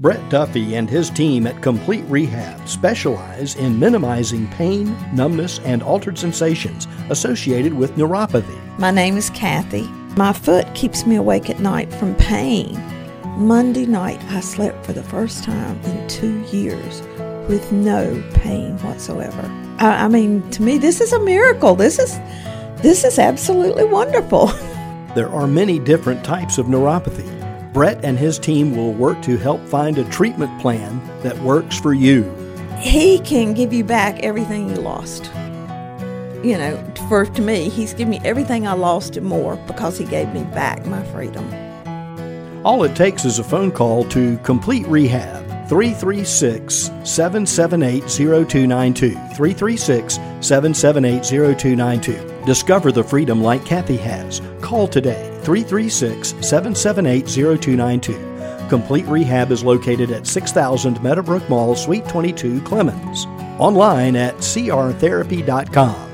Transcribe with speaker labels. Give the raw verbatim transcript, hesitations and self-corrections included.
Speaker 1: Brett Duffy and his team at Complete Rehab specialize in minimizing pain, numbness, and altered sensations associated with neuropathy.
Speaker 2: My name is Kathy. My foot keeps me awake at night from pain. Monday night, I slept for the first time in two years with no pain whatsoever. I, I mean, to me, this is a miracle. This is, this is absolutely wonderful.
Speaker 1: There are many different types of neuropathy. Brett and his team will work to help find a treatment plan that works for you.
Speaker 2: He can give you back everything you lost. You know, for to me, he's given me everything I lost and more because he gave me back my freedom.
Speaker 1: All it takes is a phone call to Complete Rehab, three three six, seven seven eight, zero two nine two, three three six, seven seven eight, zero two nine two. Discover the freedom like Kathy has. Call today, three three six, seven seven eight, zero two nine two. Complete Rehab is located at six thousand Meadowbrook Mall, Suite twenty-two, Clemens. Online at c r therapy dot com.